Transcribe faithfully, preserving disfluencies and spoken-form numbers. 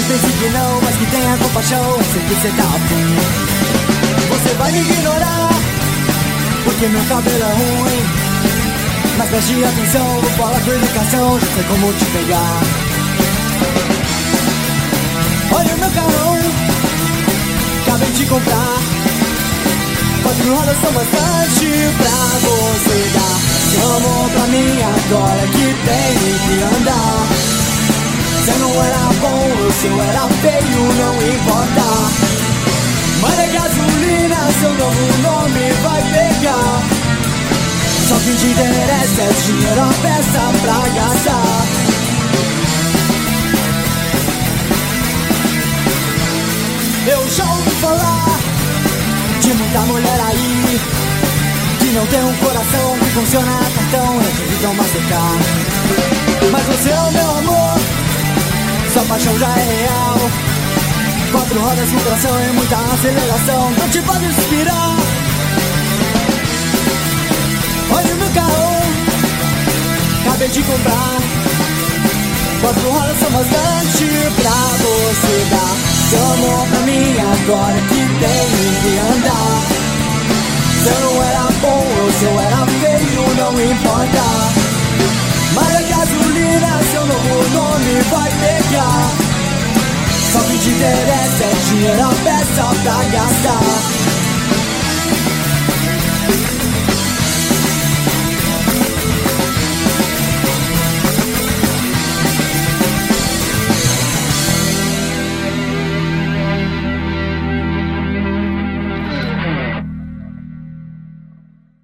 pense que não, mas que tenha compaixão. Eu sei que cê tá afim. Você vai me ignorar porque meu cabelo é ruim, mas preste atenção, vou falar com educação. Já sei como te pegar. Olha o meu carrão, acabei de comprar. Quatro rodas são bastante pra você dar. Chamou pra mim agora que tem que andar. Se não era bom ou se eu era feio, não importa. Mas é gasolina, seu novo nome vai pegar. Só que te interessa é dinheiro, a peça pra gastar. Eu já ouvi falar de muita mulher aí que não tem um coração que funciona a cartão, é de Visa ou Mastercard. Mas você é o meu amor, sua paixão já é real. Quatro rodas com tração e muita aceleração, não te pode inspirar. Olha o meu carro, acabei de comprar. Quatro rodas são bastante pra você dar. Chamou pra mim agora que tenho que andar. Se eu não era bom ou se eu era feio, não importa. Mas a gasolina, seu novo nome vai pegar. Só que te interessa é dinheiro, a peça pra gastar.